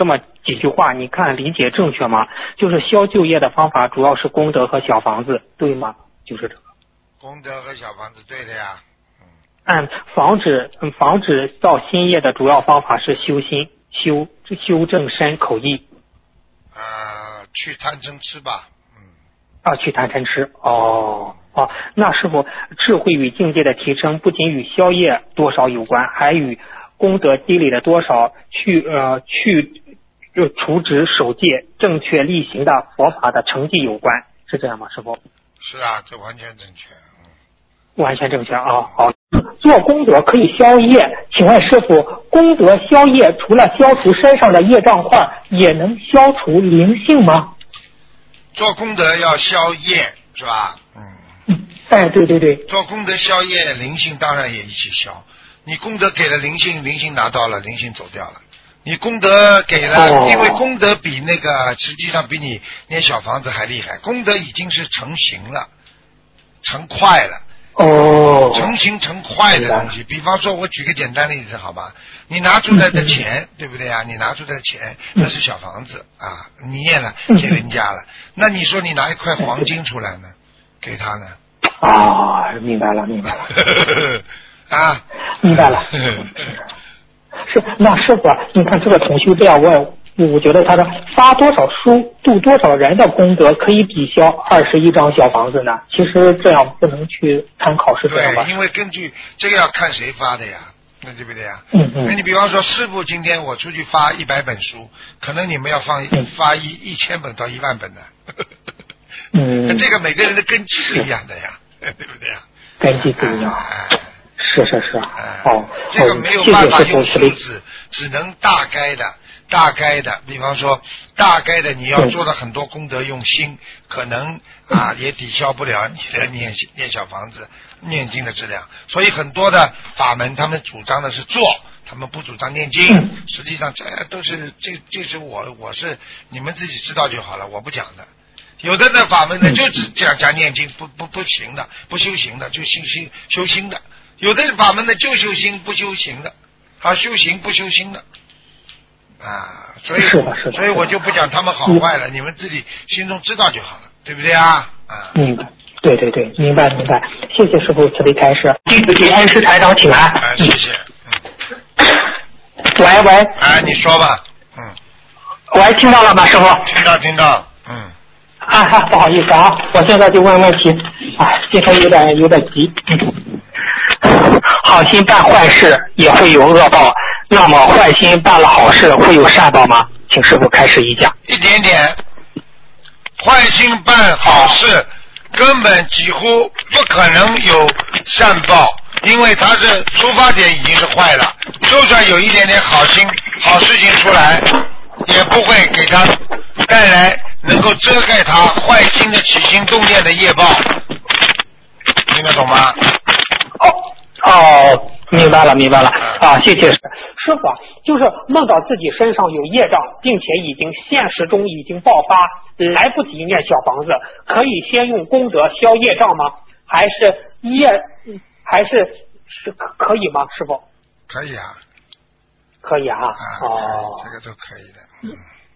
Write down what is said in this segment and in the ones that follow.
这么几句话，你看理解正确吗？就是消旧业的方法主要是功德和小房子，对吗？就是这个。 功德和小房子，对的呀。 防止造新业的主要方法是修心、修正身口意。 去贪嗔痴吧。 去贪嗔痴。那师傅，智慧与境界的提升不仅与消业多少有关，还与功德积累的多少去除执守戒、正确力行的佛法的成绩有关，是这样吗，师傅？ 是啊，这完全正确。 完全正确啊！好，做功德可以消业，请问师傅，功德消业除了消除身上的业障块，也能消除灵性吗？ 做功德要消业，是吧？ 对。 做功德消业，灵性当然也一起消。你功德给了灵性，灵性拿到了，灵性走掉了。你功德给了，因为功德比那个实际上比你念小房子还厉害，功德已经是成型了，成块了。成型成块的东西，比方说我举个简单的例子好吧，你拿出来的钱，对不对啊？你拿出来的钱那是小房子啊，你念了给人家了，那你说你拿一块黄金出来呢，给他呢？ 明白了啊， 明白了。是，那师傅，你看这个同修这样问，我觉得他的发多少书度多少人的功德可以抵消21张小房子呢？其实这样不能去参考，是这样吧？ 对，因为根据这个要看谁发的呀，那对不对呀？那你比方说师父今天我出去发100本书，可能你们要发1000本到1万本的。这个每个人的根基不一样的呀，对不对呀？ 根基不一样。是。 这个没有办法用数字，只能大概的，比方说大概的你要做的很多功德用心，可能也抵消不了你的念小房子念经的质量。所以很多的法门他们主张的是做，他们不主张念经。实际上这都是这是我是你们自己知道就好了，我不讲的。有的呢法门呢就只讲念经，不行的，不修行的，就修心的。有的法门呢就修心不修行的，修行不修心的。所以我就不讲他们好坏了，你们自己心中知道就好了，对不对啊？ 对，明白。谢谢师父慈悲开示，弟子给恩师台长请安。 谢谢。 喂。 你说吧。 喂，听到了吗，师父？ 听到。 不好意思啊，我现在就问问题。今天有点急。好心办坏事也会有恶报，那么坏心办了好事会有善报吗？请师父开示一讲。 一点点。坏心办好事根本几乎不可能有善报，因为他是出发点已经是坏了，就算有一点点好事情出来，也不会给他带来能够遮盖他坏心的起心动念的业报。听得懂吗？ 明白了。谢谢师傅。就是梦到自己身上有业障，并且现实中已经爆发，来不及念小房子，可以先用功德消业障吗？还是可以吗？师傅？ 可以啊。 可以啊。 这个都可以的。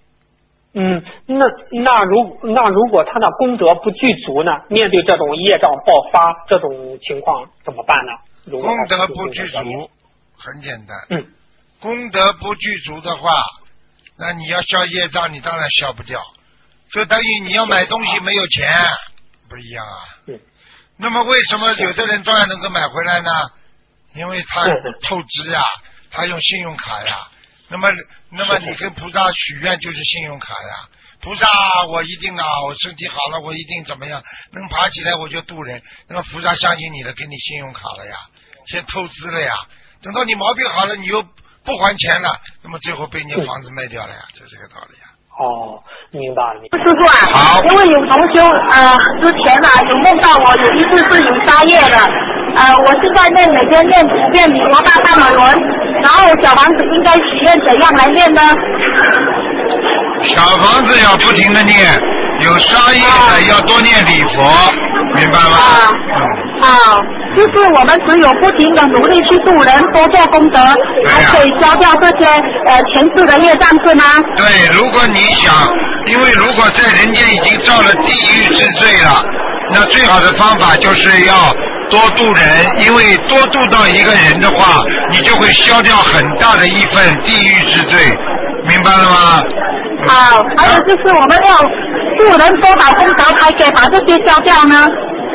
那如果他的功德不具足呢？面对这种业障爆发这种情况怎么办呢？ 功德不具足很简单。功德不具足的话，那你要消业障，你当然消不掉，就等于你要买东西没有钱，不一样啊。那么为什么有的人照样能够买回来呢？因为他透支啊，他用信用卡呀。那么你跟菩萨许愿就是信用卡呀。菩萨，我一定我身体好了，我一定怎么样，能爬起来我就渡人。那么菩萨相信你了，给你信用卡了呀，先透支了呀。等到你毛病好了，你又不还钱了，那么最后被你房子卖掉了呀，就这个道理呀。 明白了。 师傅好。 因为有同修之前有梦到我有一次是有杀业的，我现在每天念5遍礼佛大忏悔文，然后小房子应该许愿怎样来念呢？ 小房子要不停的念，有杀业的要多念礼佛，明白吗？ 就是我们只有不停的努力去度人，多做功德，才可以消掉这些前世的业障，是吗？ 对，如果你想，因为如果在人间已经造了地狱之罪了，那最好的方法就是要多度人，因为多度到一个人的话，你就会消掉很大的一份地狱之罪，明白了吗？ 好，还有就是我们要度人多少功德才可以把这些消掉呢？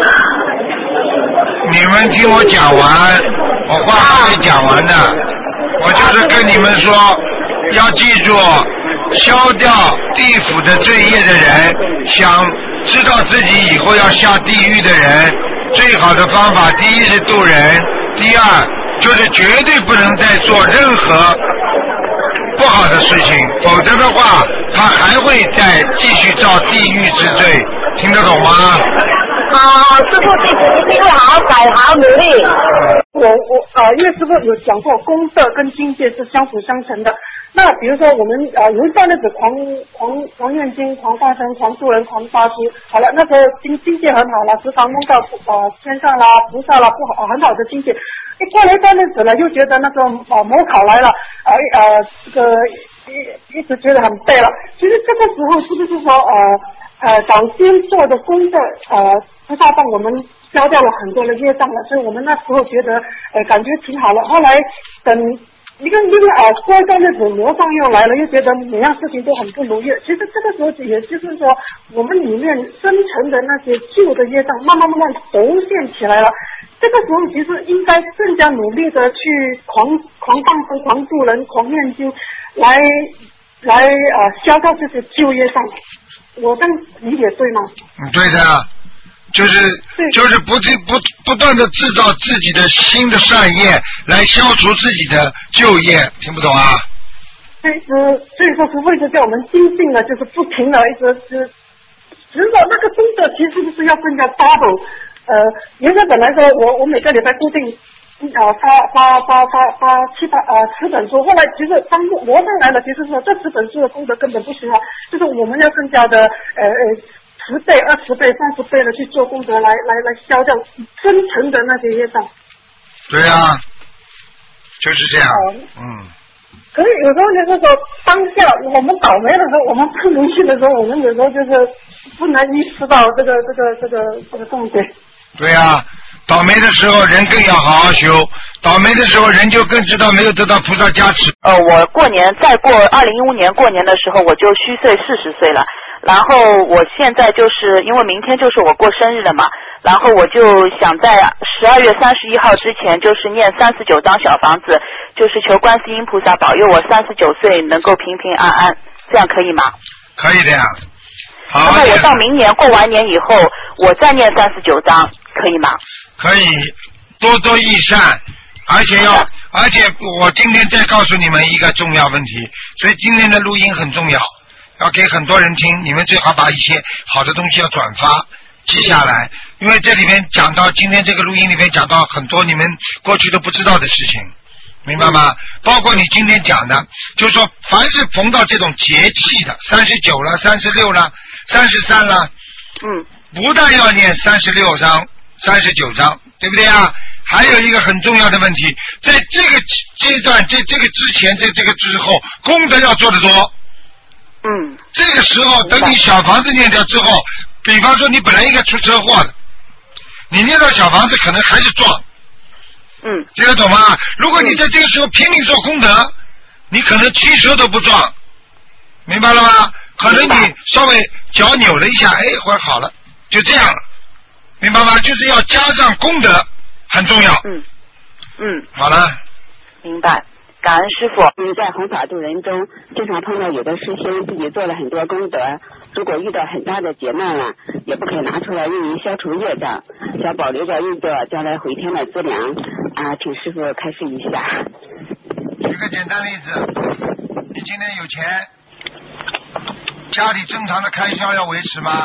你们听我讲完，我话还没讲完呢。我就是跟你们说，要记住，消掉地府的罪业的人，想知道自己以后要下地狱的人，最好的方法，第一是度人，第二就是绝对不能再做任何不好的事情，否则的话，他还会再继续造地狱之罪，听得懂吗？ 师傅弟子一定会好好改，好好努力。 因为师傅有讲过，功德跟境界是相辅相成的。那比如说我们有一段日子狂念经、狂放生、狂度人、狂发心，好了，那时候境界很好了，时常梦到天上啦、菩萨啦，很好的境界。过了一段日子了，又觉得那个模考来了，这个一直觉得很背了。其实这个时候是不是说早先做的功德菩萨帮我们消掉了很多的业障了，所以我们那时候觉得感觉挺好了。后来等因为过一段日子魔障又来了，又觉得每样事情都很不如意。其实这个时候也就是说，我们里面深层的那些旧的业障慢慢浮现起来了。这个时候其实应该更加努力的去狂放生、狂度人、狂念经，来消掉这些旧业障。我这样理解对吗？ 对的，就是不断的制造自己的新的善业，来消除自己的旧业，听不懂啊？ 所以说师父一直叫我们精进的，就是不停的一直只是说那个功德其实是要更加 double。原来本来说我每个礼拜固定发10本书，后来其实当魔上来了，其实说这10本书的功德根本不需要，就是我们要更加的10倍、20倍、30倍的去做功德，来消掉深层的那些业障。 对啊，就是这样。 可是有时候就是说，当下我们倒霉的时候，我们不如意的时候，我们有时候就是不能意识到这个重点。 对啊，倒霉的时候人更要好好修，倒霉的时候人就更知道没有得到菩萨加持。 我过年再过2015年过年的时候，我就虚岁40岁了。然后我现在就是因为明天就是我过生日了嘛，然后我就想在12月31号之前就是念39张小房子，就是求观世音菩萨保佑我39岁能够平平安安，这样可以吗？ 可以的呀。好。 那么我到明年过完年以后，我再念39张，可以吗？ 可以，多多益善，而且我今天再告诉你们一个重要问题，所以今天的录音很重要。要给很多人听，你们最好把一些好的东西要转发记下来，因为这里面讲到今天这个录音里面讲到很多你们过去都不知道的事情，明白吗？包括你今天讲的，就是说凡是逢到这种节气的39了、36了、33了，不但要念36章、39章，对不对啊？还有一个很重要的问题，在这个阶段、这个之前、这个之后，功德要做得多。这个时候等你小房子念掉之后，比方说你本来应该出车祸的，你念到小房子可能还是撞，听得懂吗？如果你在这个时候拼命做功德，你可能汽车都不撞，明白了吗？可能你稍微脚扭了一下，会好了，就这样了，明白吗？就是要加上功德，很重要。好了， 明白。感恩师父。 在弘法度人中，经常碰到有的师兄自己做了很多功德，如果遇到很大的劫难了，也不肯拿出来用于消除业障，想保留着运作将来回天的资粮请师父开示一下。 举个简单例子，你今天有钱，家里正常的开销要维持吗？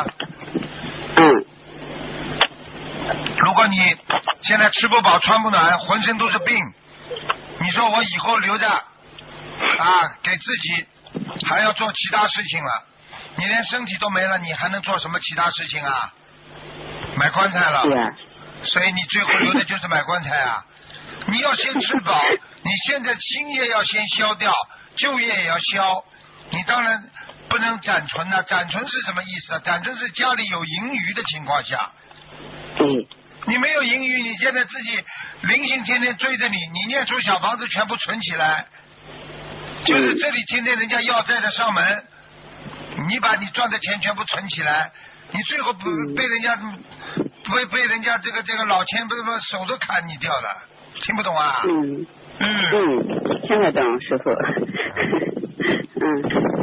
如果你现在吃不饱穿不暖，浑身都是病，你说我以后留着给自己还要做其他事情了，你连身体都没了，你还能做什么其他事情啊？买棺材了， 所以你最后留的就是买棺材啊！你要先吃饱，你现在新业要先消掉，旧业也要消。你当然不能暂存了，暂存是什么意思啊？暂存是家里有盈余的情况下。你没有盈余，你现在自己灵性天天追着你，你念出小房子全部存起来，就是这里天天人家要债的上门，你把你赚的钱全部存起来，你最后不被人家被人家这个老千不是说手都砍你掉了，听不懂啊？ 听得懂，师傅。